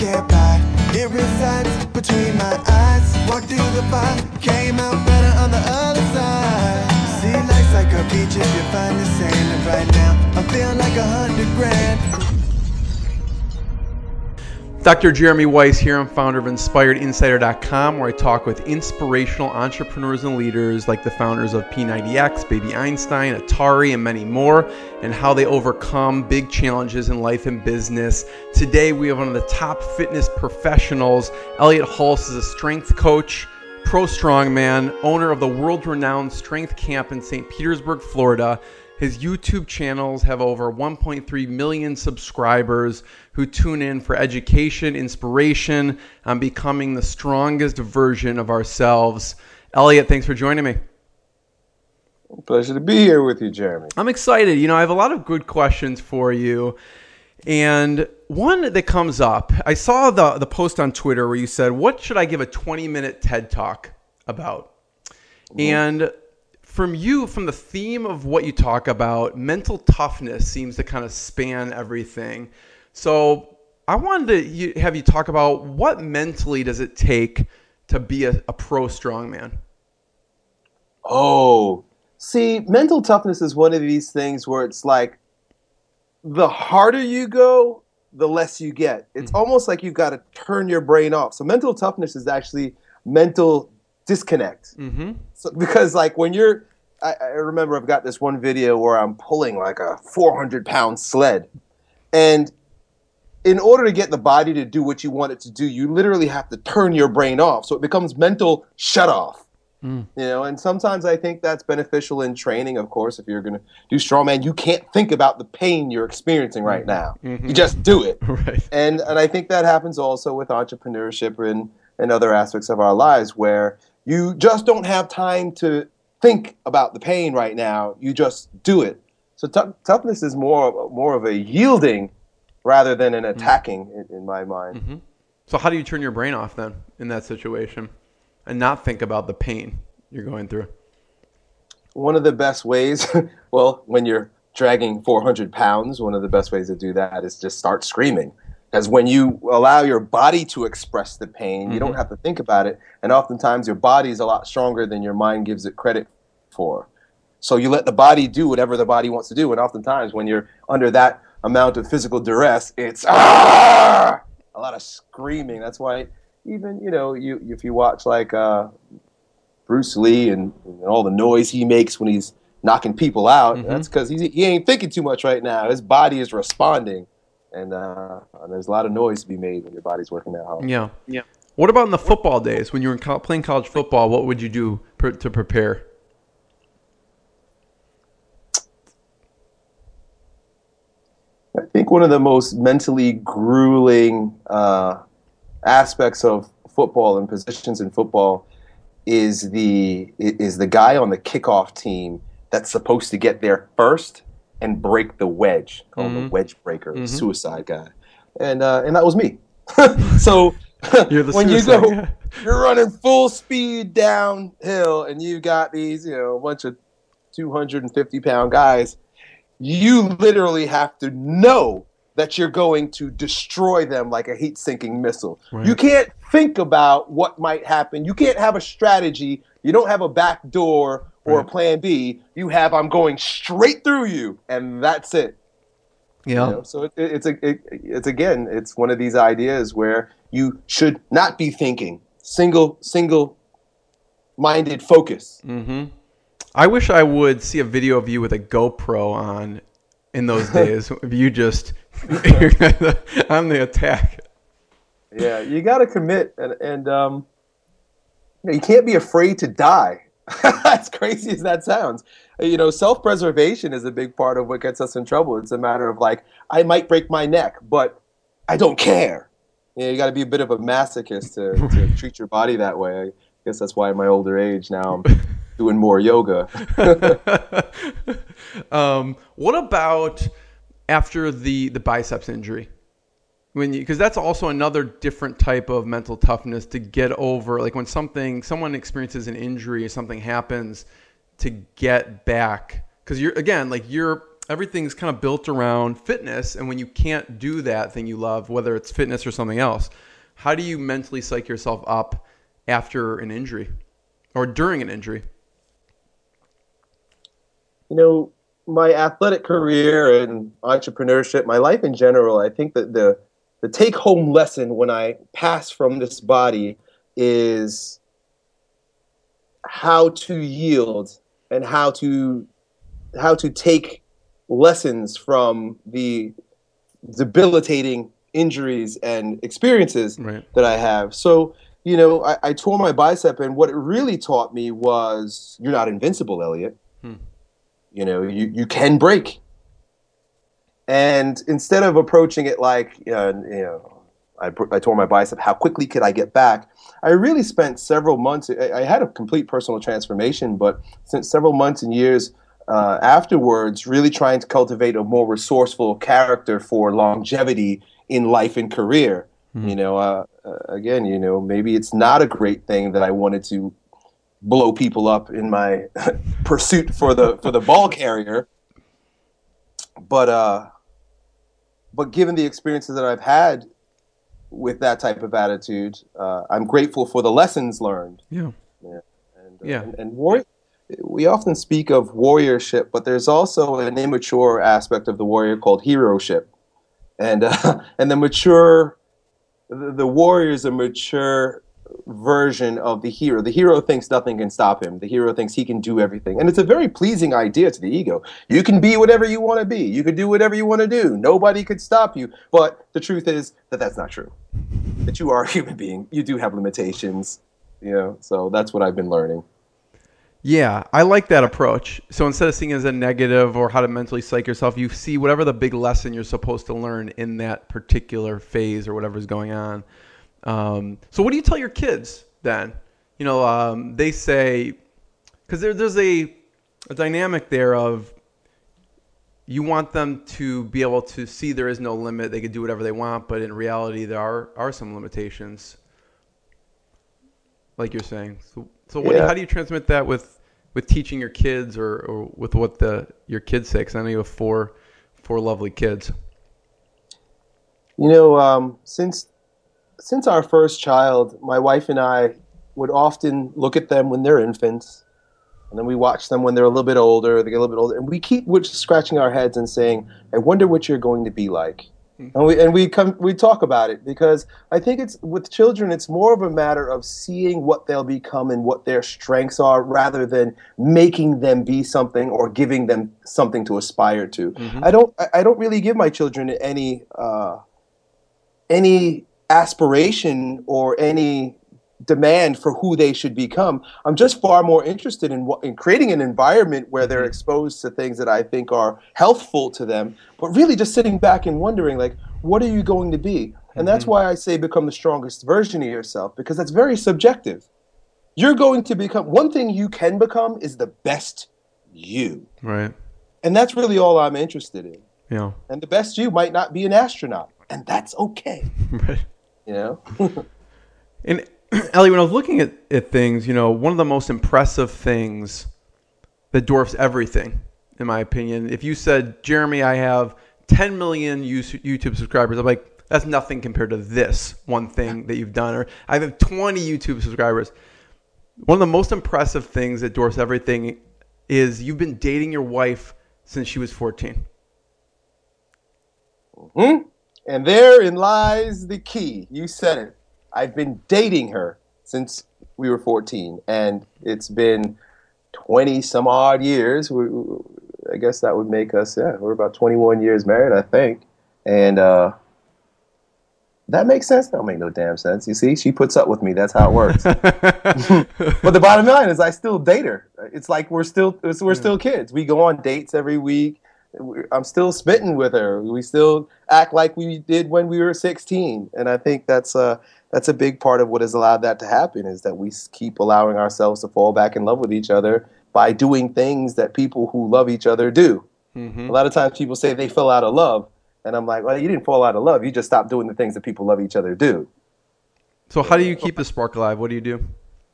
can't buy. It resides between my eyes. Walked through the fire, came out better on the other side. See, life's like a beach if you find the sand. And right now, I feel like 100 grand. Dr. Jeremy Weiss here. I'm founder of InspiredInsider.com, where I talk with inspirational entrepreneurs and leaders like the founders of P90X, Baby Einstein, Atari, and many more, and how they overcome big challenges in life and business. Today, we have one of the top fitness professionals. Elliot Hulse is a strength coach, pro strongman, owner of the world-renowned Strength Camp in St. Petersburg, Florida. His YouTube channels have over 1.3 million subscribers who tune in for education, inspiration, on becoming the strongest version of ourselves. Elliot, thanks for joining me. Pleasure to be here with you, Jeremy. I'm excited. You know, I have a lot of good questions for you. And one that comes up, I saw the post on Twitter where you said, what should I give a 20-minute TED Talk about? And from the theme of what you talk about, mental toughness seems to kind of span everything. So I wanted to have you talk about what mentally does it take to be a pro strongman? Oh, see, mental toughness is one of these things where it's like the harder you go, the less you get. It's almost like you've got to turn your brain off. So mental toughness is actually mental disconnect. So, because like when I remember I've got this one video where I'm pulling like a 400-pound sled. And in order to get the body to do what you want it to do, you literally have to turn your brain off. So it becomes mental shut off. You know, and sometimes I think that's beneficial in training. Of course, if you're going to do strongman, you can't think about the pain you're experiencing right now. You just do it. Right. And I think that happens also with entrepreneurship and other aspects of our lives where you just don't have time to think about the pain right now. You just do it. So toughness is more of a yielding rather than an attacking in my mind. So how do you turn your brain off then in that situation and not think about the pain you're going through? One of the best ways, well, when you're dragging 400 pounds, one of the best ways to do that is just start screaming. Because when you allow your body to express the pain, you don't have to think about it. And oftentimes your body is a lot stronger than your mind gives it credit for. So you let the body do whatever the body wants to do. And oftentimes when you're under that amount of physical duress, it's a lot of screaming. That's why even, you know, if you watch like Bruce Lee and all the noise he makes when he's knocking people out, that's because he ain't thinking too much right now. His body is responding. And there's a lot of noise to be made when your body's working that hard. Yeah. What about in the football days when you were playing college football? What would you do to prepare? I think one of the most mentally grueling aspects of football and positions in football is the guy on the kickoff team that's supposed to get there first and break the wedge, called the wedge breaker, the suicide guy. And that was me. So when you go, you're running full speed downhill and you got these, you know, a bunch of 250-pound guys, you literally have to know that you're going to destroy them like a heat-sinking missile. Right. You can't think about what might happen. You can't have a strategy. You don't have a back door or a plan B. You have, I'm going straight through you, and that's it. Yeah. You know? So it's one of these ideas where you should not be thinking. Single-minded focus. I wish I would see a video of you with a GoPro on in those days. If you just on the attack. Yeah, you got to commit, and you can't be afraid to die. As crazy as that sounds, you know, self-preservation is a big part of what gets us in trouble. It's a matter of like, I might break my neck, but I don't care. You know, you got to be a bit of a masochist to treat your body that way. I guess that's why in my older age now I'm doing more yoga. What about after the biceps injury? Because that's also another different type of mental toughness to get over. Like when someone experiences an injury or something happens, to get back. Because you're everything's kind of built around fitness. And when you can't do that thing you love, whether it's fitness or something else, how do you mentally psych yourself up after an injury or during an injury? You know, my athletic career and entrepreneurship, my life in general, I think that the take-home lesson when I pass from this body is how to yield and how to take lessons from the debilitating injuries and experiences that I have. So, you know, I tore my bicep, and what it really taught me was you're not invincible, Elliot. You know, you can break. And instead of approaching it like, I tore my bicep, how quickly could I get back? I really spent several months. I had a complete personal transformation, but spent several months and years afterwards really trying to cultivate a more resourceful character for longevity in life and career. You know, again, you know, maybe it's not a great thing that I wanted to blow people up in my pursuit for the ball carrier. But given the experiences that I've had with that type of attitude, I'm grateful for the lessons learned. And we often speak of warriorship, but there's also an immature aspect of the warrior called heroship. And the warrior is a mature version of the hero. The hero thinks nothing can stop him. The hero thinks he can do everything. And it's a very pleasing idea to the ego. You can be whatever you want to be. You can do whatever you want to do. Nobody could stop you. But the truth is that that's not true. That you are a human being. You do have limitations. You know, so that's what I've been learning. Yeah, I like that approach. So instead of seeing it as a negative or how to mentally psych yourself, you see whatever the big lesson you're supposed to learn in that particular phase or whatever's going on. So what do you tell your kids then? You know, they say, because there's a dynamic there of you want them to be able to see there is no limit. They can do whatever they want, but in reality, there are some limitations, like you're saying. So how do you transmit that with teaching your kids or with what your kids say? Because I know you have four lovely kids. You know, since our first child, my wife and I would often look at them when they're infants, and then we watch them when they're a little bit older. They get a little bit older, and we keep scratching our heads and saying, "I wonder what you're going to be like." And we talk about it, because I think it's with children, it's more of a matter of seeing what they'll become and what their strengths are, rather than making them be something or giving them something to aspire to. I don't really give my children any aspiration or any demand for who they should become. I'm just far more interested in creating an environment where they're exposed to things that I think are healthful to them, but really just sitting back and wondering, like, what are you going to be? And that's why I say become the strongest version of yourself, because that's very subjective. You're going to become, one thing you can become is the best you. Right. And that's really all I'm interested in. Yeah. And the best you might not be an astronaut, and that's okay. Right. You know? And Ellie, when I was looking at things, you know, one of the most impressive things that dwarfs everything, in my opinion, if you said, Jeremy, I have 10 million YouTube subscribers, I'm like, that's nothing compared to this one thing that you've done. Or I have 20 YouTube subscribers. One of the most impressive things that dwarfs everything is you've been dating your wife since she was 14. And therein lies the key. You said it. I've been dating her since we were 14, and it's been 20 some odd years. I guess that would make us, we're about 21 years married, I think. And that makes sense. That don't make no damn sense. You see, she puts up with me. That's how it works. But the bottom line is I still date her. It's like we're still kids. We go on dates every week. I'm still spitting with her. We still act like we did when we were 16. And I think that's a big part of what has allowed that to happen, is that we keep allowing ourselves to fall back in love with each other by doing things that people who love each other do. A lot of times people say they fell out of love. And I'm like, well, you didn't fall out of love. You just stopped doing the things that people love each other do. So how do you keep the spark alive? What do you do?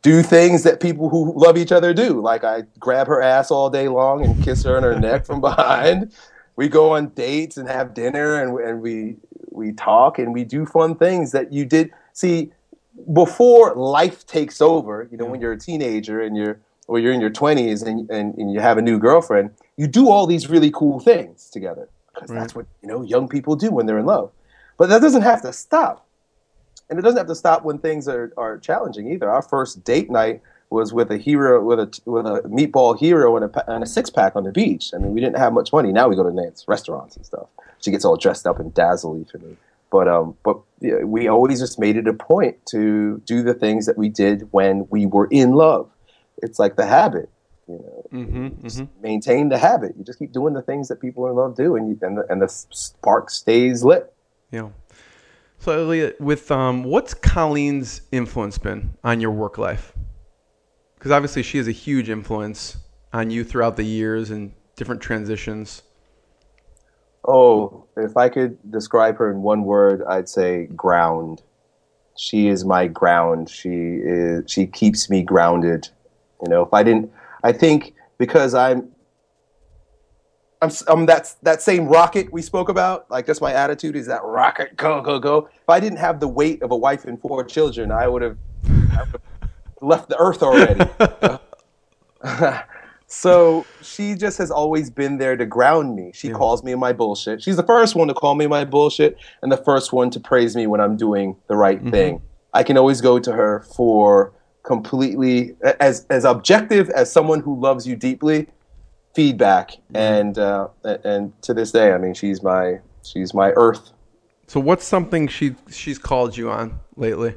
do things that people who love each other do. Like I grab her ass all day long and kiss her on her neck from behind. We go on dates and have dinner, and we talk and we do fun things that you did see before life takes over. You know, when you're a teenager and you're in your 20s and you have a new girlfriend, you do all these really cool things together because that's what, you know, young people do when they're in love. But that doesn't have to stop. And it doesn't have to stop when things are challenging either. Our first date night was with a meatball hero and a six-pack on the beach. I mean, we didn't have much money. Now we go to nice restaurants and stuff. She gets all dressed up and dazzly for me. But yeah, we always just made it a point to do the things that we did when we were in love. It's like the habit, you know. Maintain the habit. You just keep doing the things that people in love do, and the spark stays lit. Yeah. So, Elliot, with what's Colleen's influence been on your work life? Because obviously she has a huge influence on you throughout the years and different transitions. Oh, if I could describe her in one word, I'd say ground. She is my ground. She keeps me grounded. You know, I think because I'm that same rocket we spoke about. Like, that's my attitude, is that rocket, go, go, go. If I didn't have the weight of a wife and 4 children, I would have left the earth already. So she just has always been there to ground me. She calls me my bullshit. She's the first one to call me my bullshit and the first one to praise me when I'm doing the right thing. I can always go to her for completely, as objective as someone who loves you deeply, feedback. And to this day, I mean, she's my earth. So what's something she's called you on lately?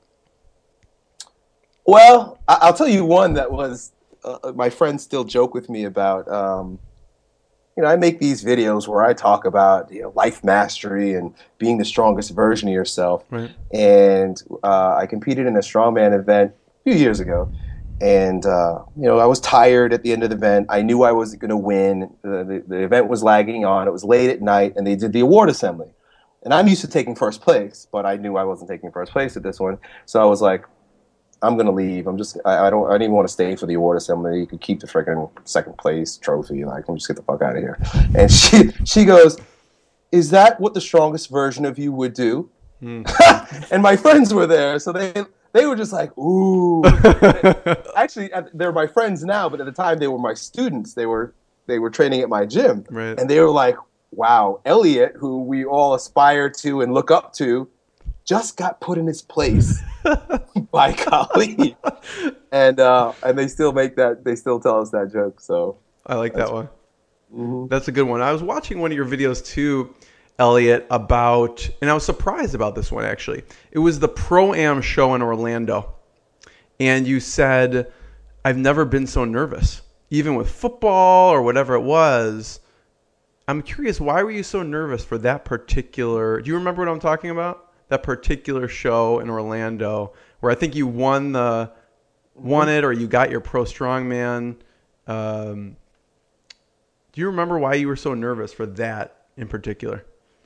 Well, I'll tell you one that was my friends still joke with me about. You know, I make these videos where I talk about, you know, life mastery and being the strongest version of yourself. Right. And I competed in a strongman event a few years ago. And, you know, I was tired at the end of the event. I knew I wasn't going to win. The event was lagging on. It was late at night, and they did the award assembly. And I'm used to taking first place, but I knew I wasn't taking first place at this one. So I was like, I'm going to leave. I don't even want to stay for the award assembly. You could keep the freaking second place trophy. Like, let me just get the fuck out of here. And she goes, is that what the strongest version of you would do? And my friends were there, so they were just like, ooh. Actually, they're my friends now, but at the time they were my students. They were training at my gym. Right. And they were like, wow, Elliot, who we all aspire to and look up to, just got put in his place by Colleen. And they still tell us that joke. So I like that one. That's a good one. I was watching one of your videos too, Elliot, about, and I was surprised about this one actually. It was the Pro-Am show in Orlando. And you said, I've never been so nervous, even with football or whatever it was. I'm curious, why were you so nervous for that particular, do you remember what I'm talking about? That particular show in Orlando where I think you won it or you got your Pro Strongman. Do you remember why you were so nervous for that in particular?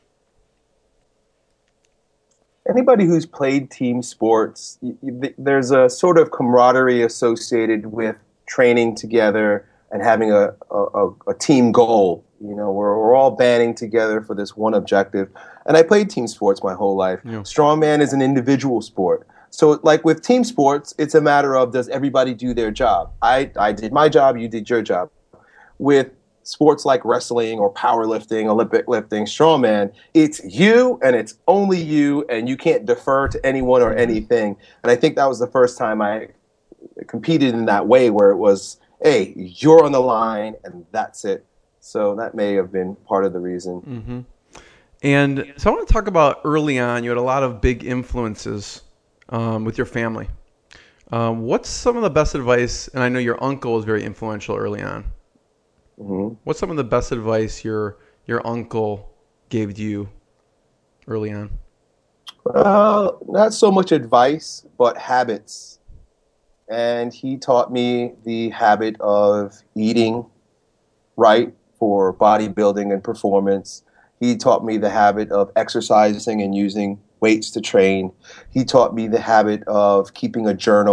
Anybody who's played team sports, there's a sort of camaraderie associated with training together and having a team goal. You know, we're all banding together for this one objective. And I played team sports my whole life. Yeah. Strongman is an individual sport. So, like with team sports, it's a matter of, does everybody do their job? I did my job, you did your job. With sports like wrestling or powerlifting, Olympic lifting, strongman, it's you and it's only you, and you can't defer to anyone or anything. And I think that was the first time I competed in that way, where it was, hey, you're on the line and that's it. So that may have been part of the reason. And so I want to talk about early on, you had a lot of big influences with your family. What's some of the best advice, and I know your uncle was very influential early on. What's some of the best advice your uncle gave to you early on? Not so much advice, but habits. And he taught me the habit of eating right for bodybuilding and performance. He taught me the habit of exercising and using weights to train. He taught me the habit of keeping a journal,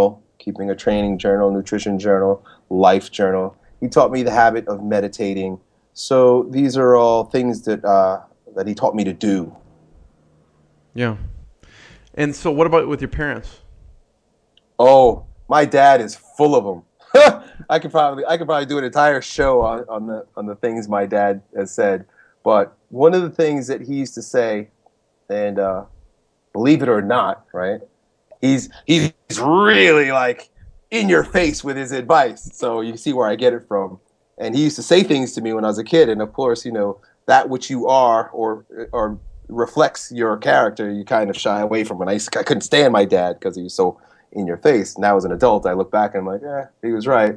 keeping a training journal, nutrition journal, life journal. He taught me the habit of meditating. So these are all things that he taught me to do. Yeah. And so what about with your parents? Oh, my dad is full of them. I could probably do an entire show on the things my dad has said. But one of the things that he used to say, and believe it or not, right? He's really like in your face with his advice. So you see where I get it from. And he used to say things to me when I was a kid, and of course, that which you are or reflects your character, you kind of shy away from it. I couldn't stand my dad because he was so in your face. Now as an adult, I look back and I'm like, he was right.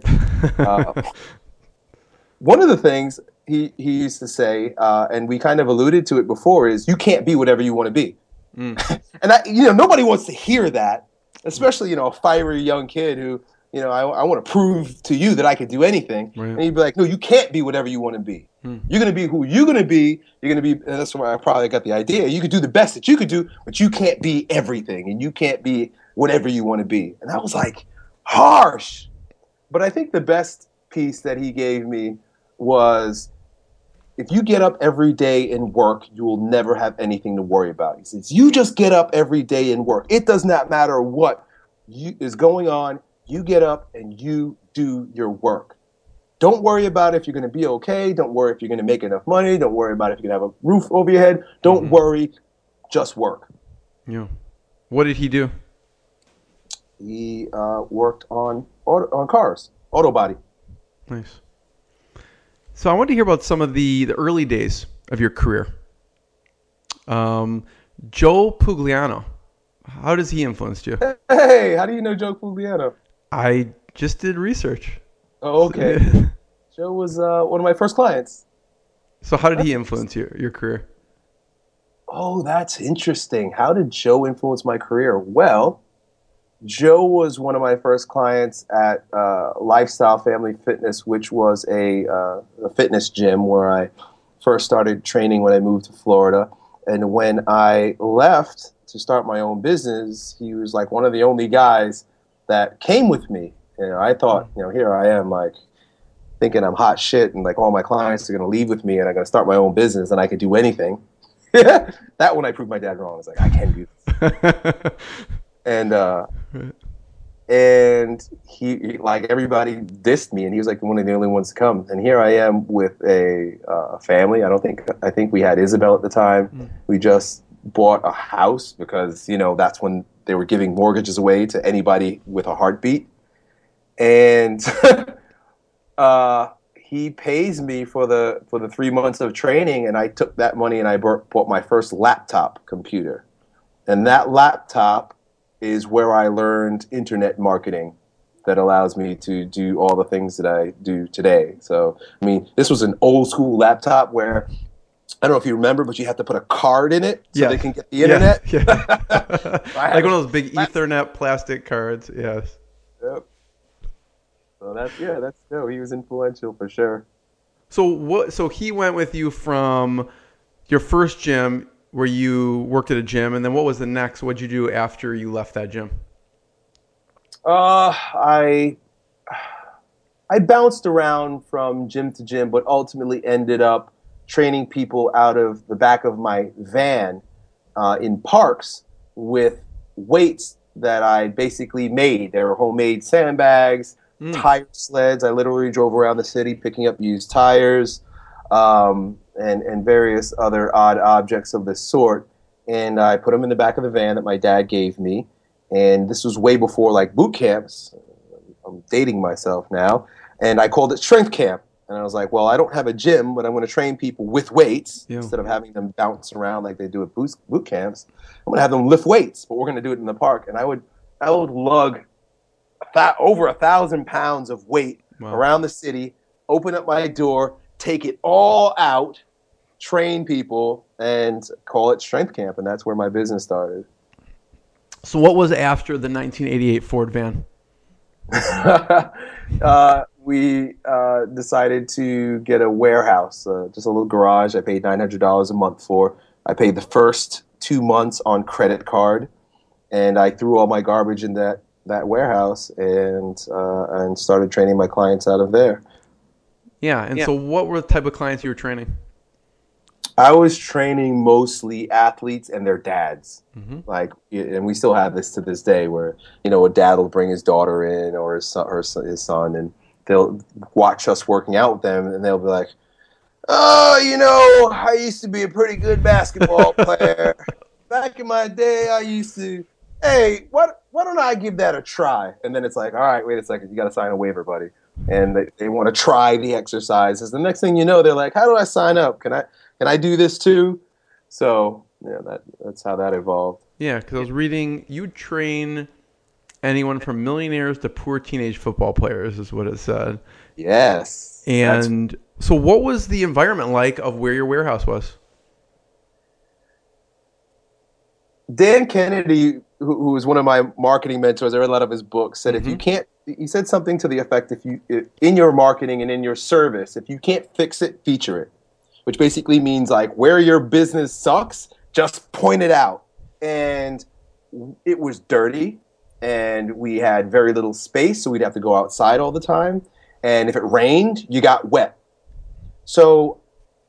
One of the things he used to say, and we kind of alluded to it before, is you can't be whatever you want to be. Mm. And nobody wants to hear that, especially a fiery young kid who I want to prove to you that I could do anything. Right. And he'd be like, no, you can't be whatever you want to be. You're going to be who you're going to be. You're going to be, and that's where I probably got the idea. You could do the best that you could do, but you can't be everything, and you can't be whatever you want to be. And that was like harsh. But I think the best piece that he gave me was, if you get up every day and work, you will never have anything to worry about. He says, you just get up every day and work. It does not matter what is going on. You get up and you do your work. Don't worry about if you're going to be okay. Don't worry if you're going to make enough money. Don't worry about if you're going to have a roof over your head. Don't worry. Just work. Yeah. What did he do? He worked on cars, auto body. Nice. So I want to hear about some of the early days of your career. Joe Pugliano. How does he influence you? Hey, how do you know Joe Pugliano? I just did research. Oh, okay. Joe was one of my first clients. So how did he influence your career? Oh, that's interesting. How did Joe influence my career? Well, Joe was one of my first clients at Lifestyle Family Fitness, which was a fitness gym where I first started training when I moved to Florida. And when I left to start my own business, he was like one of the only guys that came with me. I thought, here I am, like thinking I'm hot shit, and like all my clients are going to leave with me, and I'm going to start my own business, and I could do anything. That one I proved my dad wrong. I was like, I can do this. And he, like everybody, dissed me, and he was like one of the only ones to come. And here I am with a family. I think we had Isabel at the time. We just bought a house because that's when they were giving mortgages away to anybody with a heartbeat. And he pays me for the 3 months of training, and I took that money and I bought my first laptop computer. And that laptop is where I learned internet marketing that allows me to do all the things that I do today. So, I mean, this was an old school laptop where, I don't know if you remember, but you have to put a card in it so they can get the internet. Yeah. Like one of those big Ethernet plastic cards. Yes. Yep. So he was influential for sure. So he went with you from your first gym where you worked at a gym, and then what was the next? What did you do after you left that gym? I bounced around from gym to gym, but ultimately ended up training people out of the back of my van in parks with weights that I basically made. They were homemade sandbags, tire sleds. I literally drove around the city picking up used tires and various other odd objects of this sort. And I put them in the back of the van that my dad gave me. And this was way before like boot camps. I'm dating myself now. And I called it Strength Camp. And I was like, well, I don't have a gym, but I'm going to train people with weights instead of having them bounce around like they do at boot camps. I'm going to have them lift weights, but we're going to do it in the park. And I would lug over 1,000 pounds of weight around the city, open up my door, take it all out, train people, and call it Strength Camp. And that's where my business started. So what was after the 1988 Ford van? We decided to get a warehouse, just a little garage. I paid $900 a month for. I paid the first 2 months on credit card, and I threw all my garbage in that that warehouse and started training my clients out of there. Yeah. And so what were the type of clients you were training? I was training mostly athletes and their dads. And we still have this to this day where, a dad will bring his daughter in or his son, and they'll watch us working out with them, and they'll be like, oh, I used to be a pretty good basketball player. Back in my day, I used to, hey, why don't I give that a try? And then it's like, all right, wait a second, you got to sign a waiver, buddy. And they want to try the exercises. The next thing you know, they're like, how do I sign up? Can I do this too? So that's how that evolved. Yeah, because I was reading you train anyone from millionaires to poor teenage football players is what it said. Yes. And so what was the environment like of where your warehouse was? Dan Kennedy, who was one of my marketing mentors, I read a lot of his books, said if you can't, he said something to the effect, if in your marketing and in your service, if you can't fix it, feature it. Which basically means like where your business sucks, just point it out. And it was dirty, and we had very little space, so we'd have to go outside all the time. And if it rained, you got wet. So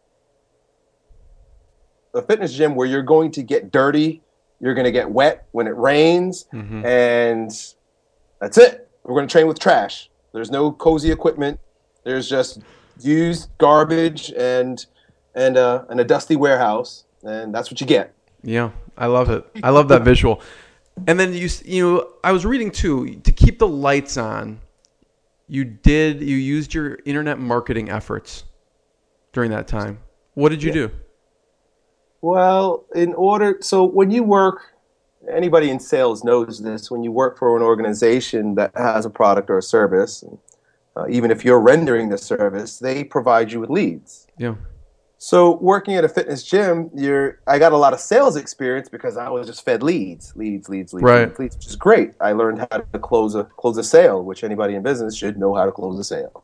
a fitness gym where you're going to get dirty, you're going to get wet when it rains, and that's it. We're going to train with trash. There's no cozy equipment. There's just used garbage and a dusty warehouse, and that's what you get. Yeah, I love it. I love that visual. And then I was reading too, to keep the lights on, you used your internet marketing efforts during that time. What did you do? Well, so when you work, anybody in sales knows this, when you work for an organization that has a product or a service, even if you're rendering the service, they provide you with leads. Yeah. So working at a fitness gym, I got a lot of sales experience because I was just fed leads, right. leads, which is great. I learned how to close a sale, which anybody in business should know how to close a sale.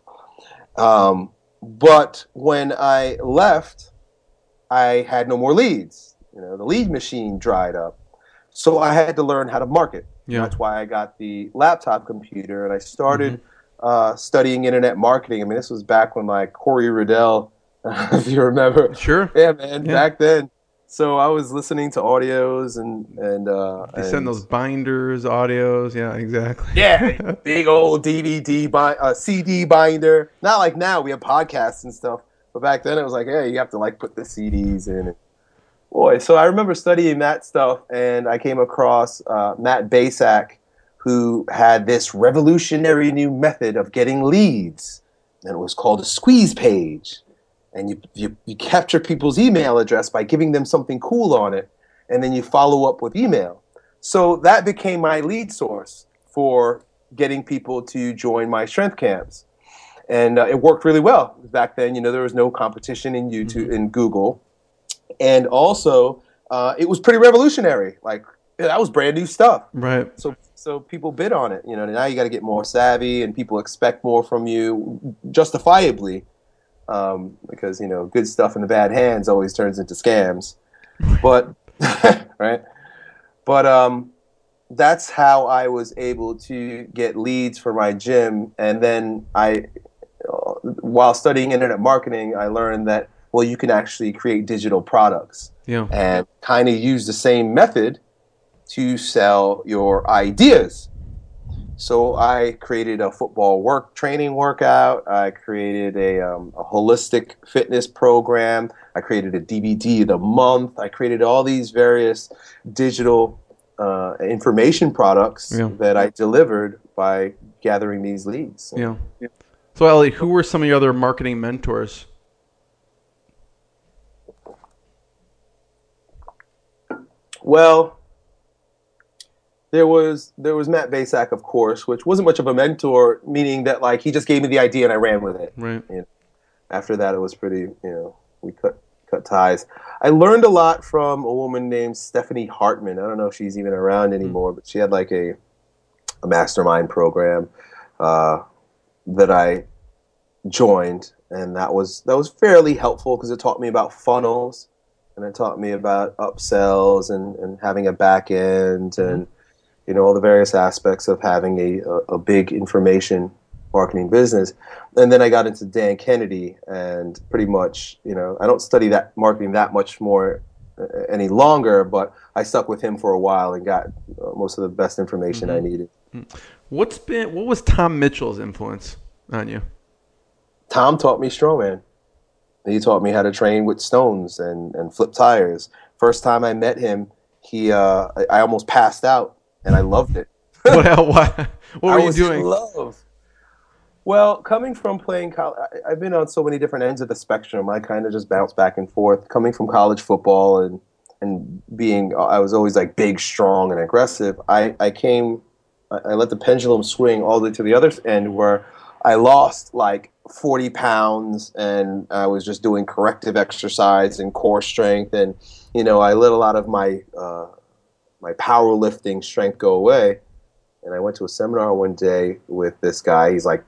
But when I left, I had no more leads. The lead machine dried up. So I had to learn how to market. Yeah. That's why I got the laptop computer, and I started studying internet marketing. I mean, this was back when Corey Riddell, if you remember. Sure. Yeah, man, back then. So I was listening to audios and they send those binders, audios. Yeah, exactly. Yeah, big old CD binder. Not like now, we have podcasts and stuff. But back then it was like, hey, you have to put the CDs in. Boy, so I remember studying that stuff, and I came across Matt Basak, who had this revolutionary new method of getting leads, and it was called a squeeze page. And you capture people's email address by giving them something cool on it, and then you follow up with email. So that became my lead source for getting people to join my strength camps. And it worked really well. Back then, there was no competition in YouTube, in Google. And also, it was pretty revolutionary. That was brand new stuff. Right. So people bid on it. Now you got to get more savvy, and people expect more from you, justifiably. Because good stuff in the bad hands always turns into scams, but right. But that's how I was able to get leads for my gym, and then while studying internet marketing, I learned that you can actually create digital products, and kind of use the same method to sell your ideas. So I created a football training workout. I created a holistic fitness program. I created a DVD of the month. I created all these various digital information products that I delivered by gathering these leads. Yeah. So Ellie, who were some of your other marketing mentors? Well, there was Matt Basak, of course, which wasn't much of a mentor, meaning that he just gave me the idea and I ran with it. Right. After that, it was pretty, we cut ties. I learned a lot from a woman named Stephanie Hartman. I don't know if she's even around anymore, but she had a mastermind program that I joined, and that was fairly helpful because it taught me about funnels, and it taught me about upsells and having a back end and all the various aspects of having a big information marketing business. And then I got into Dan Kennedy, and pretty much, I don't study that marketing that much more any longer, but I stuck with him for a while and got most of the best information I needed. What was Tom Mitchell's influence on you? Tom taught me strongman. He taught me how to train with stones and flip tires. First time I met him, I almost passed out, and I loved it. What were you doing? Well, coming from playing college, I've been on so many different ends of the spectrum. I kind of just bounce back and forth. Coming from college football and I was always like big, strong, and aggressive. I let the pendulum swing all the way to the other end, where I lost like 40 pounds, and I was just doing corrective exercise and core strength, and I let a lot of my powerlifting strength go away. And I went to a seminar one day with this guy. He's like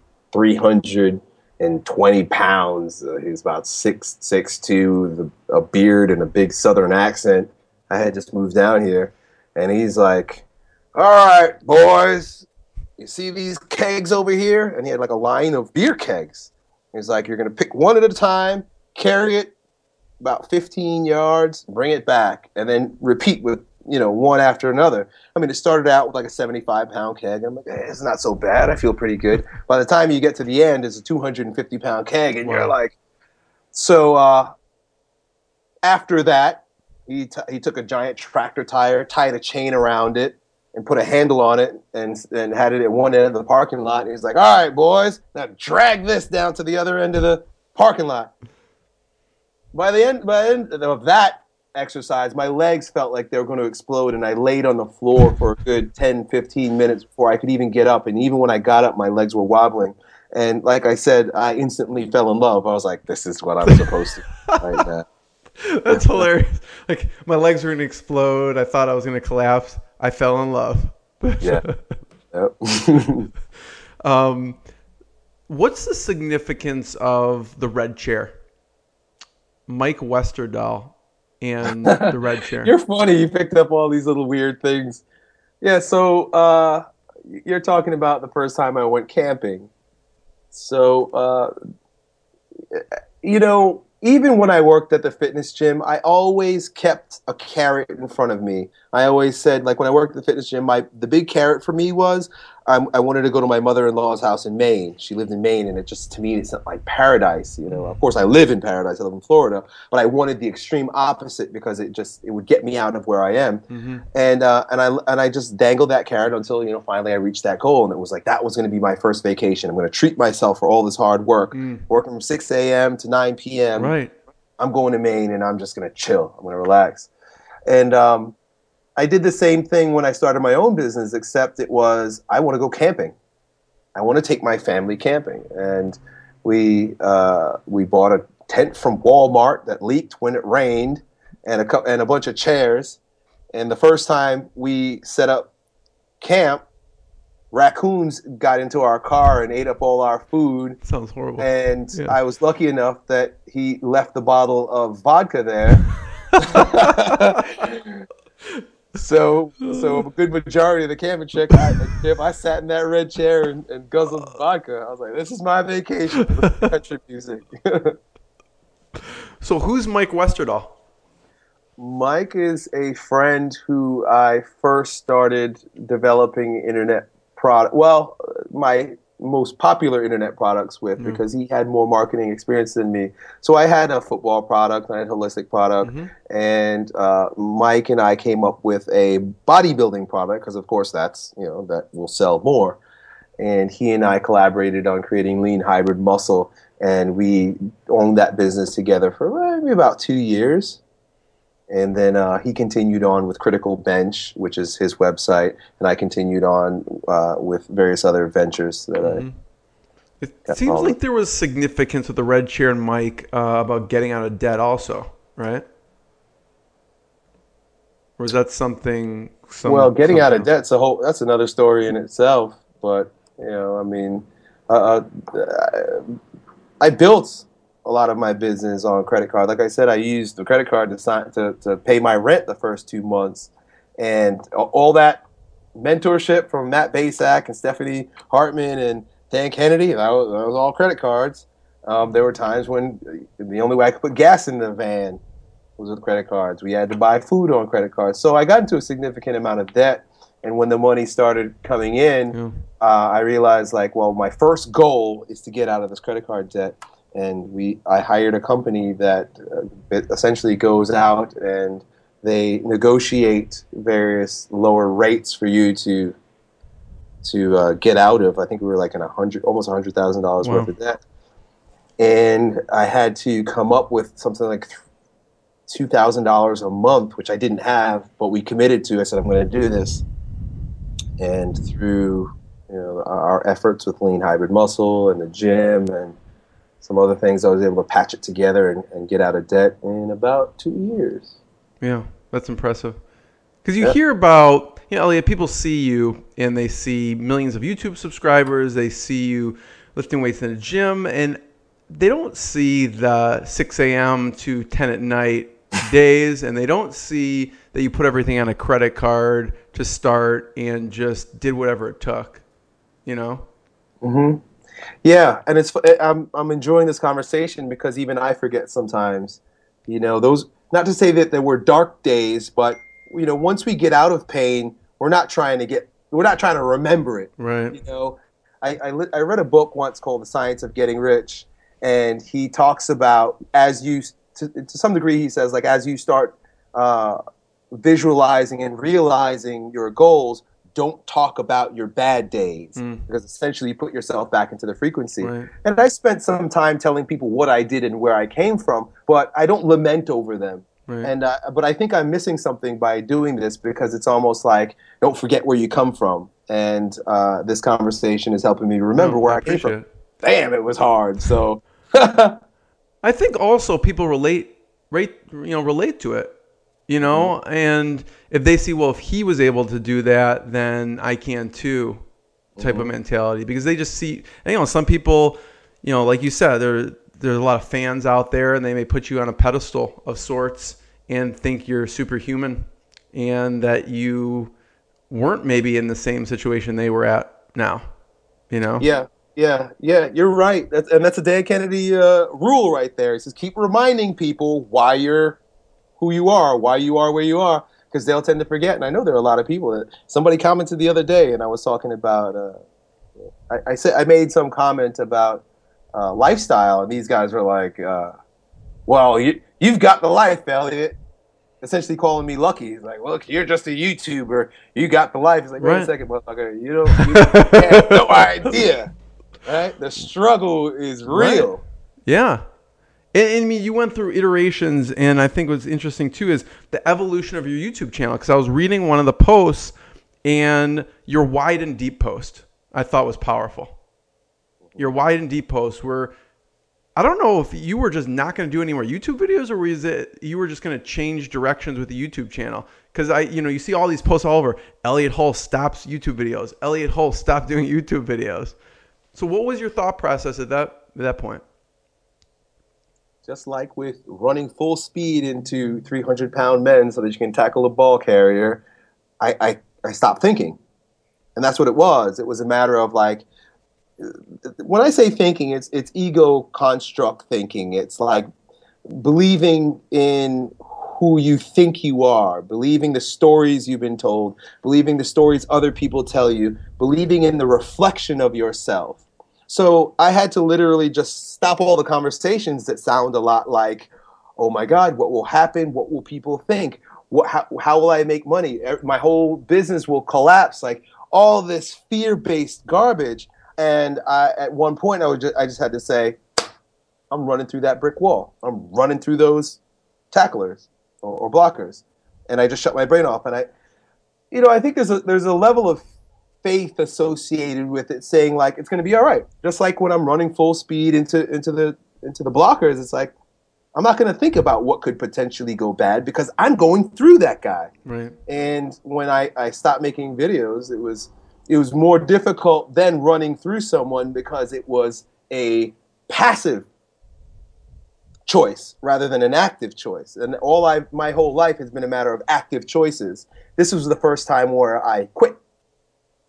320 pounds. He's about 6'2", a beard and a big Southern accent. I had just moved down here, and he's like, "All right, boys, you see these kegs over here?" And he had like a line of beer kegs. He's like, "You're going to pick one at a time, carry it about 15 yards, bring it back, and then repeat with, one after another." I mean, it started out with like a 75-pound keg. I'm like, it's not so bad. I feel pretty good. By the time you get to the end, it's a 250-pound keg, and you're like, so after that, he took a giant tractor tire, tied a chain around it, and put a handle on it, and had it at one end of the parking lot. And he's like, "All right, boys, now drag this down to the other end of the parking lot." By the end of that exercise, my legs felt like they were going to explode, and I laid on the floor for a good 10, 15 minutes before I could even get up. And even when I got up, my legs were wobbling. And like I said, I instantly fell in love. I was like, this is what I'm supposed to do right now. That's hilarious. Like, my legs were going to explode. I thought I was going to collapse. I fell in love. Yeah. Yep. What's the significance of the red chair? Mike Westerdahl and the red chair. You're funny. You picked up all these little weird things. Yeah, so you're talking about the first time I went camping. So, even when I worked at the fitness gym, I always kept a carrot in front of me. I always said, like when I worked at the fitness gym, the big carrot for me was I wanted to go to my mother-in-law's house in Maine. She lived in Maine, and it just, to me, it's like paradise. Of course, I live in paradise. I live in Florida, but I wanted the extreme opposite because it would get me out of where I am. Mm-hmm. And I just dangled that carrot until finally I reached that goal, and it was like that was going to be my first vacation. I'm going to treat myself for all this hard work, working from 6 a.m. to 9 p.m. Right. I'm going to Maine, and I'm just going to chill. I'm going to relax. And I did the same thing when I started my own business, except it was I want to go camping. I want to take my family camping. And we bought a tent from Walmart that leaked when it rained, and a bunch of chairs. And the first time we set up camp, raccoons got into our car and ate up all our food. Sounds horrible. And yeah. I was lucky enough that he left the bottle of vodka there. So a good majority of the camping trip, I sat in that red chair and guzzled vodka. I was like, this is my vacation with country music. So who's Mike Westerdahl? Mike is a friend who I first started developing internet product. Well, my most popular internet products with, because he had more marketing experience than me. So I had a football product, I had a holistic product, and Mike and I came up with a bodybuilding product because, of course, that's that will sell more. And he and I collaborated on creating Lean Hybrid Muscle, and we owned that business together for maybe about 2 years. And then he continued on with Critical Bench, which is his website, and I continued on with various other ventures that It seems like there was significance with the red chair and Mike about getting out of debt also, right? Or is that something? Well, getting out of debt's that's another story in itself. But I mean, I built a lot of my business on credit card. Like I said, I used the credit card to pay my rent the first 2 months, and all that mentorship from Matt Basak and Stephanie Hartman and Dan Kennedy. That was all credit cards. There were times when the only way I could put gas in the van was with credit cards. We had to buy food on credit cards. So I got into a significant amount of debt. And when the money started coming in, I realized, like, well, my first goal is to get out of this credit card debt. And I hired a company that essentially goes out and they negotiate various lower rates for you to get out of. I think we were like in almost $100,000 worth of debt. And I had to come up with something like $2,000 a month, which I didn't have, but we committed to. I said, I'm going to do this. And through our efforts with Lean Hybrid Muscle and the gym and some other things, I was able to patch it together and get out of debt in about 2 years. Yeah, that's impressive. Because you hear about, Elliot, people see you and they see millions of YouTube subscribers. They see you lifting weights in a gym, and they don't see the 6 a.m. to 10 at night days, and they don't see that you put everything on a credit card to start and just did whatever it took, Mm-hmm. Yeah, and I'm enjoying this conversation because even I forget sometimes, those, not to say that there were dark days, but once we get out of pain, we're not trying to remember it. Right. I read a book once called The Science of Getting Rich, and he talks about to some degree, he says, like, as you start visualizing and realizing your goals, don't talk about your bad days, because essentially you put yourself back into the frequency. Right. And I spent some time telling people what I did and where I came from, but I don't lament over them. Right. And but I think I'm missing something by doing this, because it's almost like, don't forget where you come from. And this conversation is helping me remember where I came from. Damn, it was hard. So I think also people relate to it. And if they see, well, if he was able to do that, then I can too, type of mentality, because they just see, some people, like you said, there's a lot of fans out there, and they may put you on a pedestal of sorts and think you're superhuman, and that you weren't maybe in the same situation they were at now, Yeah, you're right. That's a Dan Kennedy rule right there. He says, keep reminding people why you're who you are, why you are where you are, because they'll tend to forget. And I know there are a lot of people that somebody commented the other day, and I was talking about, I made some comment about lifestyle, and these guys were like, well, you've got the life, Elliot. Essentially calling me lucky. He's like, well, look, you're just a YouTuber. You got the life. He's like, wait a second, motherfucker. You have no idea. Right? The struggle is real. Right. Yeah. And I mean, you went through iterations, and I think what's interesting too is the evolution of your YouTube channel. Because I was reading one of the posts, and your wide and deep post I thought was powerful. Your wide and deep posts were, I don't know if you were just not going to do any more YouTube videos, or was it you were just going to change directions with the YouTube channel? Because you see all these posts all over. Elliot Hull stops YouTube videos. Elliot Hull stopped doing YouTube videos. So what was your thought process at that point? Just like with running full speed into 300-pound men so that you can tackle a ball carrier, I stopped thinking. And that's what it was. It was a matter of, like, when I say thinking, it's ego construct thinking. It's like believing in who you think you are, believing the stories you've been told, believing the stories other people tell you, believing in the reflection of yourself. So I had to literally just stop all the conversations that sound a lot like, oh my God, what will happen? What will people think? How will I make money? My whole business will collapse. Like, all this fear-based garbage. And at one point, I just had to say, I'm running through that brick wall. I'm running through those tacklers or blockers. And I just shut my brain off. And I think there's a level of faith associated with it, saying, like, it's going to be all right. Just like when I'm running full speed into the blockers, it's like, I'm not going to think about what could potentially go bad because I'm going through that guy. Right. And when I stopped making videos, it was more difficult than running through someone because it was a passive choice rather than an active choice. And my whole life has been a matter of active choices. This was the first time where I quit.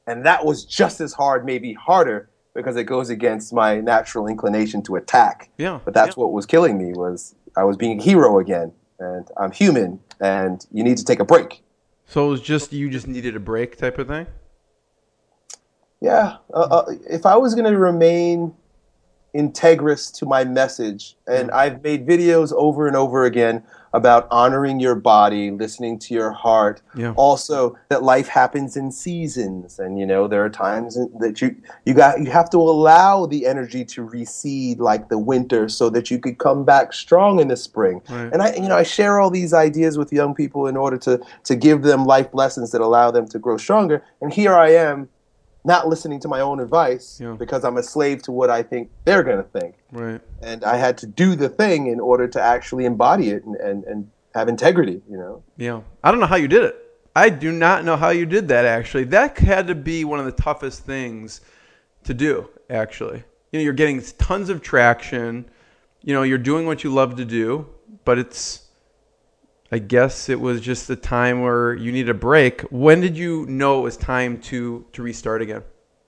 And that was just as hard, maybe harder, because it goes against my natural inclination to attack. Yeah. But that's what was killing me, was I was being a hero again. And I'm human, and you need to take a break. So it was just, you just needed a break type of thing? Yeah. If I was going to remain integrous to my message, and I've made videos over and over again about honoring your body, listening to your heart, also that life happens in seasons, and there are times that you have to allow the energy to recede like the winter so that you could come back strong in the spring. Right. And I share all these ideas with young people in order to give them life lessons that allow them to grow stronger. And here I am, not listening to my own advice because I'm a slave to what I think they're going to think. Right. And I had to do the thing in order to actually embody it and have integrity, Yeah. I don't know how you did it. I do not know how you did that, actually. That had to be one of the toughest things to do, actually. You're getting tons of traction. You're doing what you love to do, but I guess it was just the time where you need a break. When did you know it was time to restart again?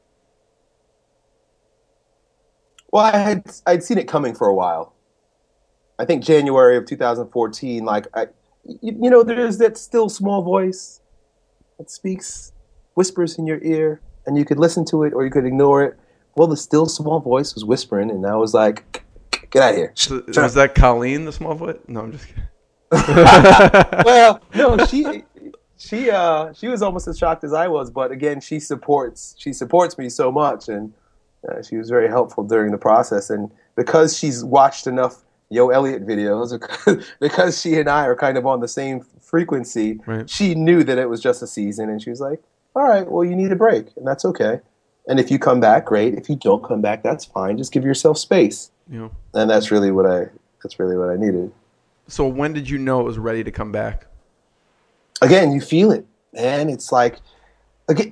Well, I'd seen it coming for a while. I think January of 2014, there's that still small voice that speaks, whispers in your ear, and you could listen to it or you could ignore it. Well, the still small voice was whispering, and I was like, get out of here. So, was that Colleen, the small voice? No, I'm just kidding. Well, no, she was almost as shocked as I was, but again, she supports me so much, and she was very helpful during the process. And because she's watched enough Yo Elliott videos, because she and I are kind of on the same frequency, right, she knew that it was just a season, and she was like, all right, well, you need a break, and that's okay. And if you come back, great. If you don't come back, that's fine. Just give yourself space. Yeah. And that's really what I needed. So when did you know it was ready to come back? Again, you feel it, man. It's like, again,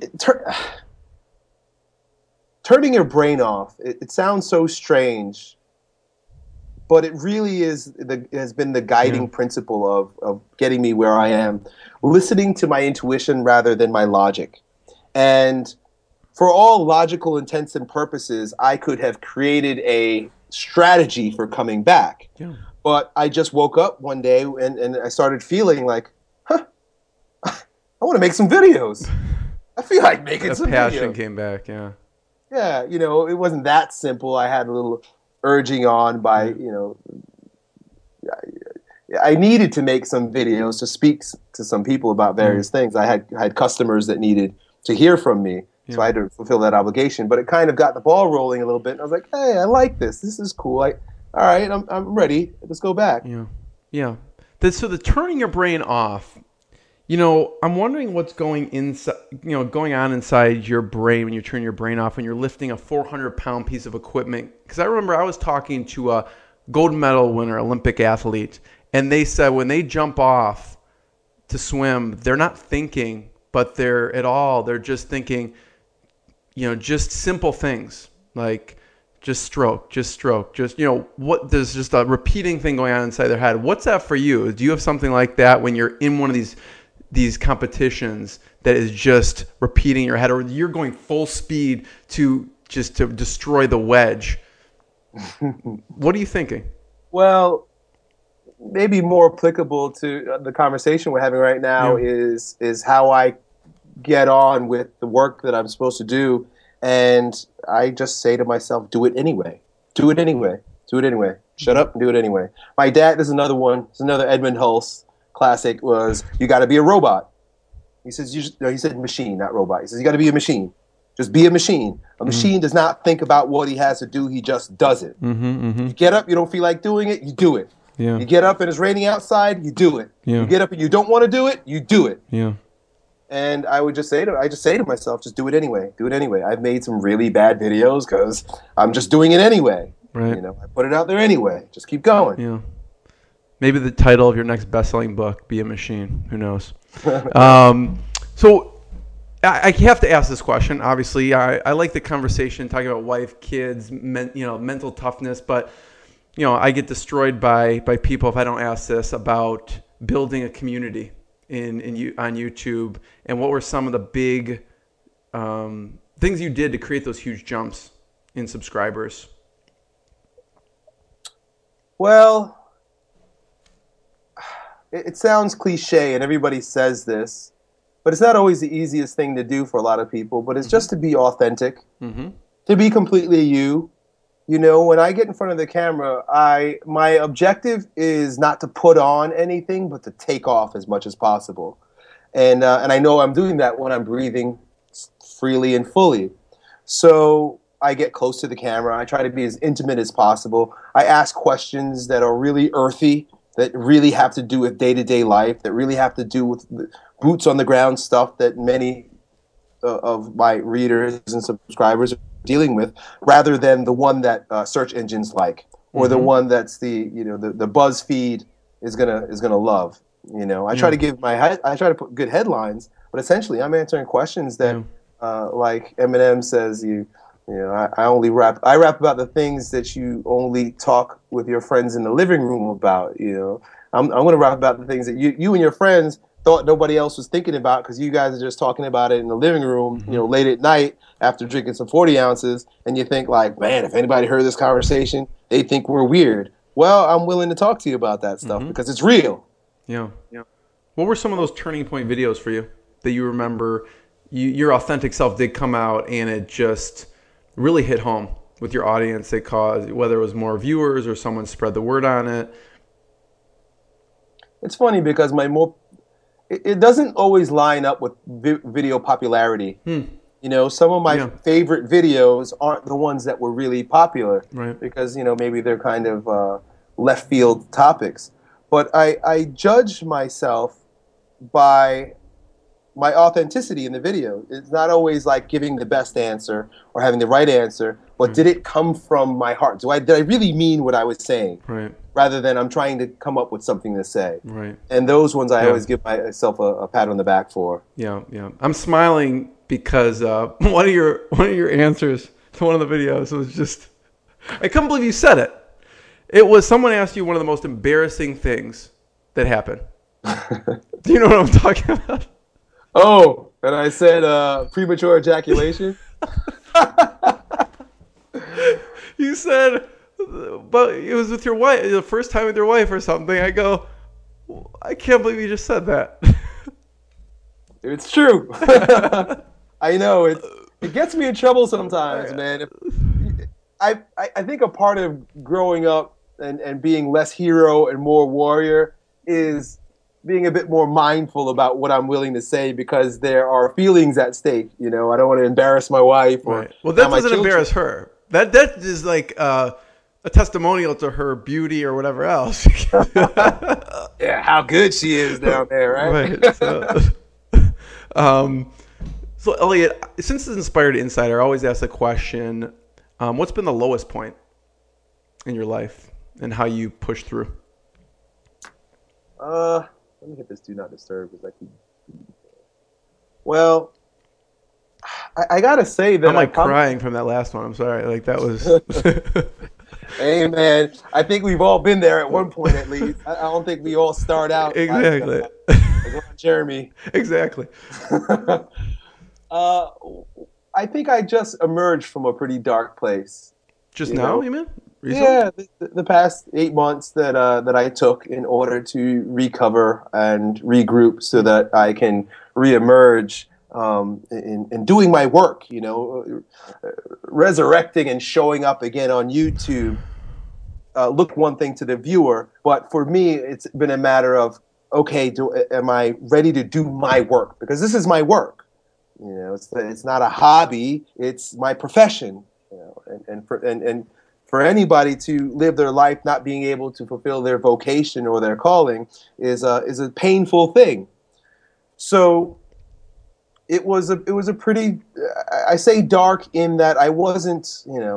turning your brain off. It sounds so strange, but it really has been the guiding principle of getting me where I am. Listening to my intuition rather than my logic. And for all logical intents and purposes, I could have created a strategy for coming back. Yeah. But I just woke up one day and I started feeling like, I want to make some videos. I feel like making some videos. The passion came back, yeah. Yeah, it wasn't that simple. I had a little urging on by, I needed to make some videos to speak to some people about various things. I had customers that needed to hear from me, so I had to fulfill that obligation. But it kind of got the ball rolling a little bit, and I was like, hey, I like this. This is cool. All right, I'm ready. Let's go back. Yeah. So the turning your brain off, I'm wondering what's going on inside your brain when you turn your brain off when you're lifting a 400-pound piece of equipment. Because I remember I was talking to a gold medal winner, Olympic athlete, and they said when they jump off to swim, they're not thinking, but they're just thinking, just simple things like just stroke, just what there's just a repeating thing going on inside their head. What's that for you? Do you have something like that when you're in one of these competitions that is just repeating in your head, or you're going full speed to destroy the wedge? What are you thinking? Well, maybe more applicable to the conversation we're having right now is how I get on with the work that I'm supposed to do. And I just say to myself, do it anyway. Do it anyway. Do it anyway. Shut up and do it anyway. My dad, there's another one. There's another Edmund Hulse classic was, you got to be a robot. He says, he said machine, not robot. He says, you got to be a machine. Just be a machine. A machine does not think about what he has to do. He just does it. You get up, you don't feel like doing it, you do it. Yeah. You get up and it's raining outside, you do it. Yeah. You get up and you don't want to do it, you do it. Yeah. And I just say to myself, just do it anyway. Do it anyway. I've made some really bad videos because I'm just doing it anyway. Right. I put it out there anyway. Just keep going. Yeah. Maybe the title of your next best-selling book, Be a Machine. Who knows? So I have to ask this question. Obviously, I like the conversation talking about wife, kids, mental toughness, but I get destroyed by people if I don't ask this about building a community on YouTube, and what were some of the big things you did to create those huge jumps in subscribers? Well, it sounds cliche and everybody says this, but it's not always the easiest thing to do for a lot of people, but it's just to be authentic, to be completely you. You know, when I get in front of the camera, my objective is not to put on anything, but to take off as much as possible. And I know I'm doing that when I'm breathing freely and fully. So I get close to the camera. I try to be as intimate as possible. I ask questions that are really earthy, that really have to do with day-to-day life, that really have to do with the boots on the ground stuff that many of my readers and subscribers are dealing with, rather than the one that search engines like, or the one that's the BuzzFeed is gonna love. You know, I try to put good headlines, but essentially I'm answering questions that, like Eminem says, I rap about the things that you only talk with your friends in the living room about. You know, I'm going to rap about the things that you and your friends thought nobody else was thinking about, because you guys are just talking about it in the living room, late at night after drinking some 40 ounces, and you think like, man, if anybody heard this conversation, they think we're weird. Well, I'm willing to talk to you about that stuff because it's real. Yeah. What were some of those turning point videos for you that you remember? Your authentic self did come out, and it just really hit home with your audience. It caused, whether it was more viewers or someone spread the word on it. It's funny because it doesn't always line up with video popularity. You know, some of my favorite videos aren't the ones that were really popular, right? Because, maybe they're kind of left field topics. But I judge myself by my authenticity in the video. It's not always like giving the best answer or having the right answer, but did it come from my heart? Did I really mean what I was saying? Right. Rather than I'm trying to come up with something to say. Right. And those ones I always give myself a pat on the back for. Yeah. I'm smiling because one of your answers to one of the videos was just, I couldn't believe you said it. It was, someone asked you one of the most embarrassing things that happened. Do you know what I'm talking about? Oh, and I said premature ejaculation. You said, but it was with your wife, the first time with your wife or something. I go, I can't believe you just said that. It's true. I know it gets me in trouble sometimes, man. I think a part of growing up and being less hero and more warrior is being a bit more mindful about what I'm willing to say, because there are feelings at stake. I don't want to embarrass my wife. Right. Well, that doesn't embarrass her. That is like a testimonial to her beauty or whatever else. Yeah, how good she is down there, right? Right. So Elliot, since it's Inspired Insider, I always ask the question, what's been the lowest point in your life and how you push through? Let me hit this do not disturb, because I keep. Well, I gotta say that I'm crying from that last one. I'm sorry. Like that was. Hey man, I think we've all been there at one point at least. I don't think we all start out exactly. Like Jeremy. Exactly. I think I just emerged from a pretty dark place. Just now, you mean? Recently? Yeah, the past 8 months that I took in order to recover and regroup so that I can reemerge in doing my work, resurrecting and showing up again on YouTube. Look one thing to the viewer, but for me, it's been a matter of, okay, am I ready to do my work? Because this is my work. It's not a hobby; it's my profession. And for anybody to live their life not being able to fulfill their vocation or their calling is a painful thing. So it was a pretty, I say dark in that I wasn't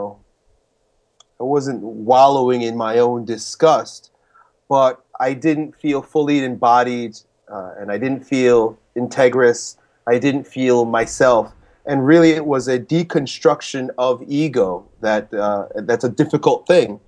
wallowing in my own disgust, but I didn't feel fully embodied, and I didn't feel integrous. I didn't feel myself. And really, it was a deconstruction of ego that's a difficult thing,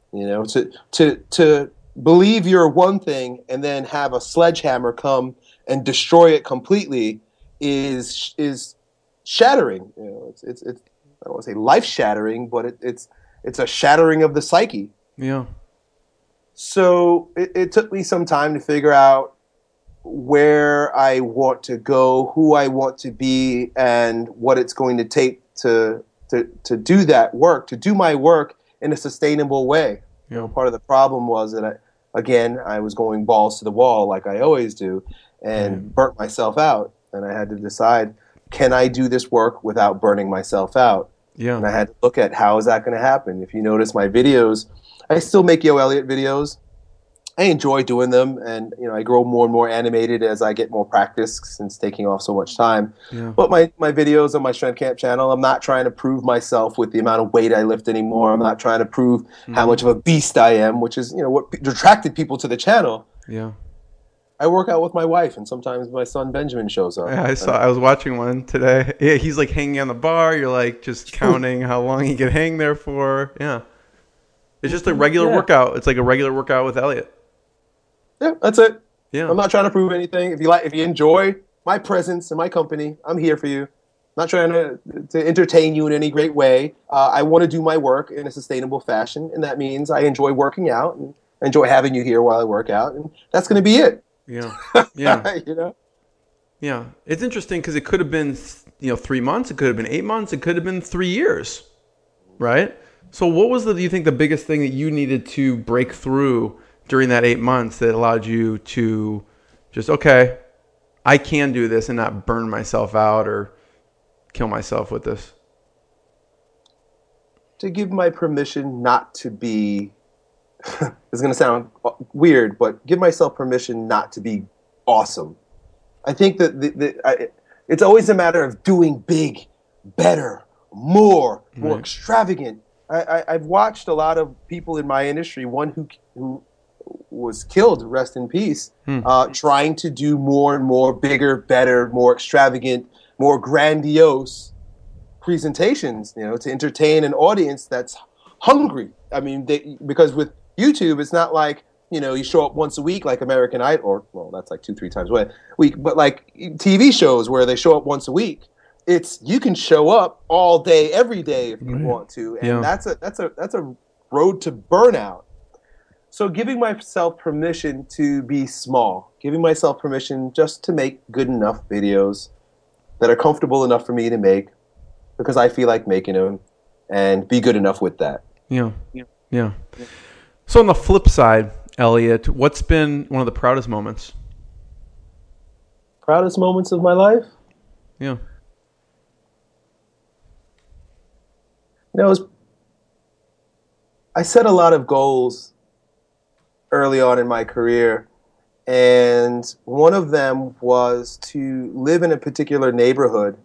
to believe you're one thing and then have a sledgehammer come and destroy it completely is shattering. It's I don't want to say life shattering, but it's a shattering of the psyche. Yeah. So it took me some time to figure out where I want to go, who I want to be, and what it's going to take to do that work, to do my work in a sustainable way. Yeah. Part of the problem was that I was going balls to the wall like I always do, and burnt myself out. And I had to decide, can I do this work without burning myself out? Yeah. And I had to look at how is that going to happen. If you notice my videos, I still make Yo Elliott videos. I enjoy doing them, and I grow more and more animated as I get more practice since taking off so much time. Yeah. But my videos on my Strength Camp channel, I'm not trying to prove myself with the amount of weight I lift anymore. I'm not trying to prove how much of a beast I am, which is what attracted people to the channel. Yeah. I work out with my wife, and sometimes my son Benjamin shows up. Yeah, I was watching one today. Yeah, he's like hanging on the bar. You're like just counting how long he can hang there for. Yeah. It's just a regular workout. It's like a regular workout with Elliott. Yeah, that's it. Yeah. I'm not trying to prove anything. If you enjoy my presence and my company, I'm here for you. I'm not trying to entertain you in any great way. I want to do my work in a sustainable fashion, and that means I enjoy working out and I enjoy having you here while I work out, and that's going to be it. Yeah. Yeah. Yeah. It's interesting because it could have been 3 months, it could have been 8 months, it could have been 3 years, right? So what was do you think the biggest thing that you needed to break through during that 8 months that allowed you to just, okay, I can do this and not burn myself out or kill myself with this? To give my permission not to be, it's going to sound weird, but give myself permission not to be awesome. I think that it's always a matter of doing big, better, more extravagant. I've watched a lot of people in my industry, one who was killed, rest in peace, trying to do more and more bigger, better, more extravagant, more grandiose presentations, to entertain an audience that's hungry. I mean, because with YouTube, it's not like, you show up once a week like American Idol, or, well, that's like 2-3 times a week, but like TV shows where they show up once a week, you can show up all day, every day if you want to, and that's a road to burnout. So giving myself permission to be small, giving myself permission just to make good enough videos that are comfortable enough for me to make because I feel like making them, and be good enough with that. Yeah. So on the flip side, Elliott, what's been one of the proudest moments? Proudest moments of my life? Yeah. I set a lot of goals early on in my career, and one of them was to live in a particular neighborhood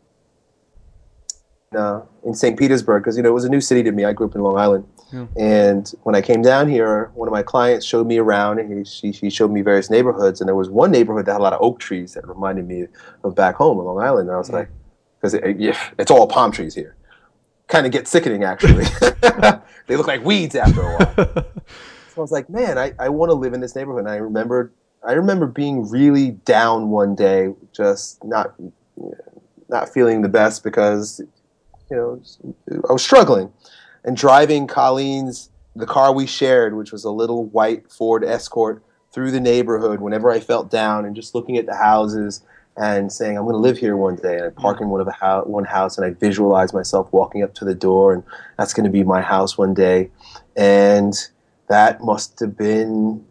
in St. Petersburg, because it was a new city to me. I grew up in Long Island, and when I came down here, one of my clients showed me around, and she showed me various neighborhoods, and there was one neighborhood that had a lot of oak trees that reminded me of back home in Long Island, and I was like, because it's all palm trees here. Kind of get sickening, actually. They look like weeds after a while. So I was like, man, I want to live in this neighborhood. And I remember being really down one day, just not feeling the best because I was struggling, and driving Colleen's, the car we shared, which was a little white Ford Escort, through the neighborhood whenever I felt down, and just looking at the houses and saying, I'm going to live here one day. And I park in one house, and I visualize myself walking up to the door, and that's going to be my house one day. And that must have been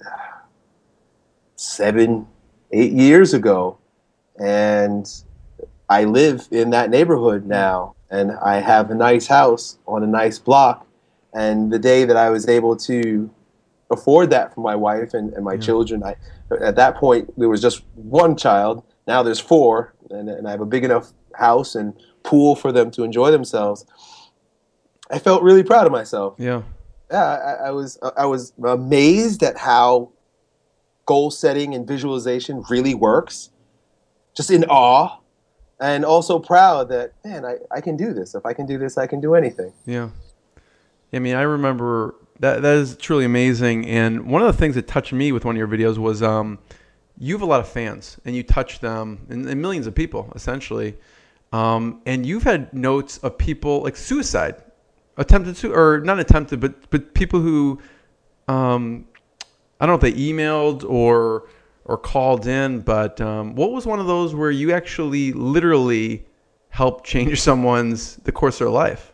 7-8 years ago. And I live in that neighborhood now, and I have a nice house on a nice block. And the day that I was able to afford that for my wife and my children, at that point, there was just one child. Now there's 4, and I have a big enough house and pool for them to enjoy themselves. I felt really proud of myself. Yeah. Yeah, I was amazed at how goal setting and visualization really works. Just in awe, and also proud that, man, I can do this. If I can do this, I can do anything. Yeah. I mean, I remember that is truly amazing. And one of the things that touched me with one of your videos was you have a lot of fans, and you touch them, and millions of people, essentially. And you've had notes of people like suicide, attempted to, or not attempted, but people who, I don't know if they emailed or called in, but what was one of those where you actually literally helped change the course of their life?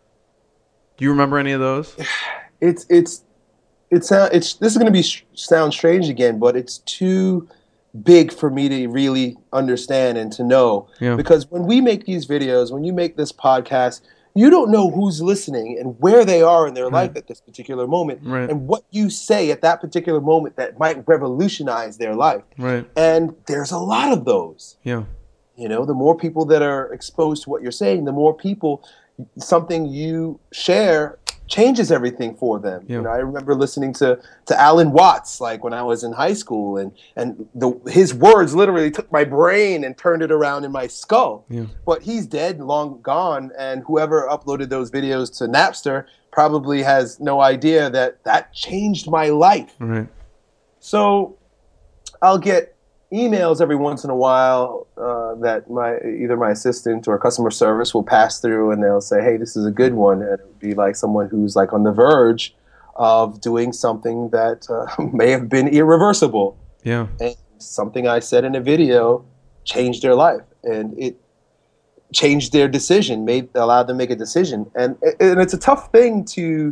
Do you remember any of those? This is going to sound strange again, but it's too big for me to really understand and to know. Yeah. Because when we make these videos, when you make this podcast, you don't know who's listening and where they are in their life at this particular moment, and what you say at that particular moment that might revolutionize their life. Right. And there's a lot of those. Yeah. You know, the more people that are exposed to what you're saying, the more people something you share changes everything for them. Yeah. You know, I remember listening to Alan Watts, like when I was in high school, and his words literally took my brain and turned it around in my skull. Yeah. But he's dead, long gone, and whoever uploaded those videos to Napster probably has no idea that changed my life. Right. So I'll get emails every once in a while that either my assistant or customer service will pass through, and they'll say, "Hey, this is a good one," and it would be like someone who's like on the verge of doing something that may have been irreversible. Yeah. And something I said in a video changed their life, and it changed their decision, allowed them to make a decision, and it's a tough thing to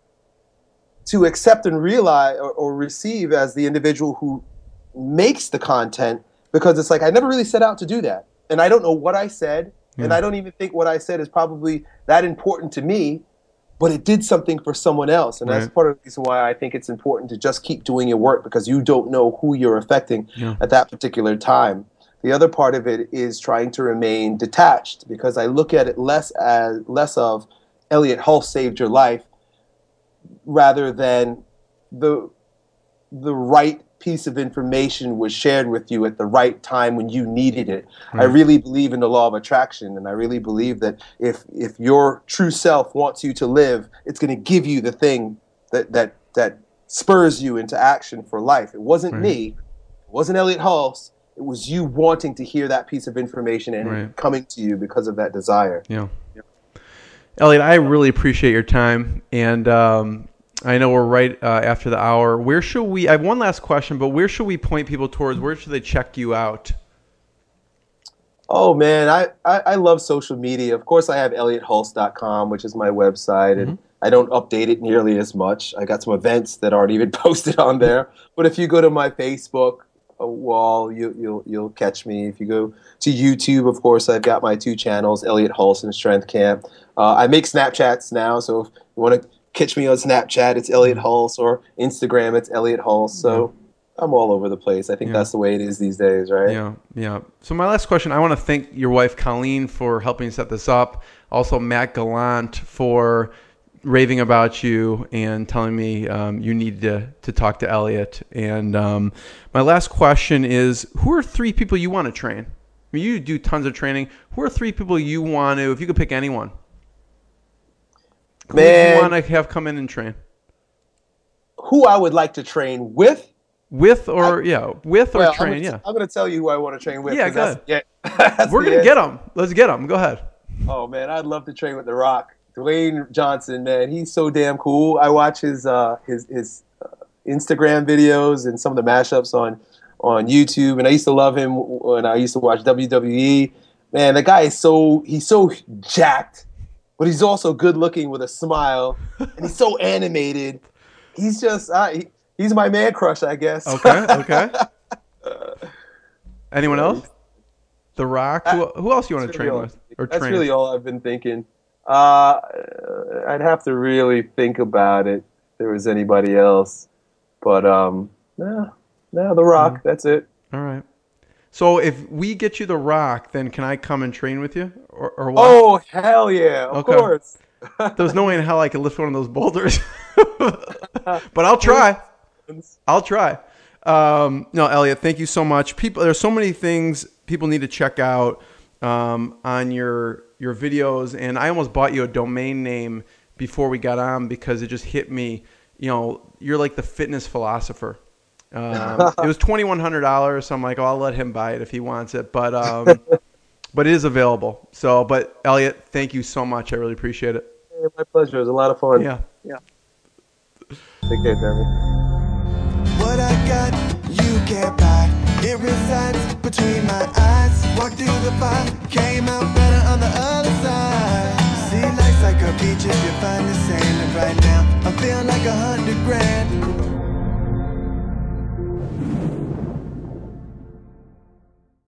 accept and realize or receive as the individual who makes the content, because it's like I never really set out to do that, and I don't know what I said, and I don't even think what I said is probably that important to me, but it did something for someone else, and that's part of the reason why I think it's important to just keep doing your work, because you don't know who you're affecting at that particular time. The other part of it is trying to remain detached, because I look at it less of Elliot Hulse saved your life rather than the right piece of information was shared with you at the right time when you needed it. I really believe in the law of attraction, and I really believe that if your true self wants you to live, it's going to give you the thing that spurs you into action for life. It wasn't me, it wasn't Elliot Hulse, it was you wanting to hear that piece of information and coming to you because of that desire. Yeah. Elliot, I really appreciate your time, and I know we're right after the hour. I have one last question, but where should we point people towards? Where should they check you out? Oh, man, I love social media. Of course, I have ElliotHulse.com, which is my website, and I don't update it nearly as much. I got some events that aren't even posted on there. But if you go to my Facebook wall, you'll catch me. If you go to YouTube, of course, I've got my 2 channels, Elliot Hulse and Strength Camp. I make Snapchats now, so if you want to catch me on Snapchat, it's Elliot Hulse, or Instagram, it's Elliot Hulse. So I'm all over the place. I think that's the way it is these days, right? Yeah. So my last question, I want to thank your wife, Colleen, for helping set this up. Also, Matt Gallant for raving about you and telling me you need to talk to Elliot. And my last question is, who are 3 people you want to train? I mean, you do tons of training. Who are 3 people you want to, if you could pick anyone? Who do you want to have come in and train? Who I would like to train with? With or train, I'm going to tell you who I want to train with. Yeah, go ahead. We're going to get them. Let's get them. Go ahead. Oh, man, I'd love to train with The Rock. Dwayne Johnson, man, he's so damn cool. I watch his Instagram videos and some of the mashups on YouTube, and I used to love him when I used to watch WWE. Man, the guy he's so jacked, but he's also good looking with a smile, and he's so animated. He's just he's my man crush, I guess. Okay. Anyone else? The Rock. Who else you want to train with? That's really all I've been thinking. I'd have to really think about it if there was anybody else, but The Rock. That's it. All right. So if we get you The Rock, then can I come and train with you, or what? Oh, hell yeah! Of course. There's no way in hell I could lift one of those boulders, but I'll try. No, Elliot, thank you so much. There's so many things people need to check out on your videos, and I almost bought you a domain name before we got on because it just hit me. You know, you're like the fitness philosopher. It was $2,100, so I'm like, oh, I'll let him buy it if he wants it. But but it is available. So, but Elliot, thank you so much. I really appreciate it. Hey, my pleasure. It was a lot of fun. Yeah. Take care, Jeremy. What I got, you can't buy. It resides between my eyes. Walked through the fire, came out better on the other side. See, life's like a beach if you find the sand. And right now, I feel like 100 grand.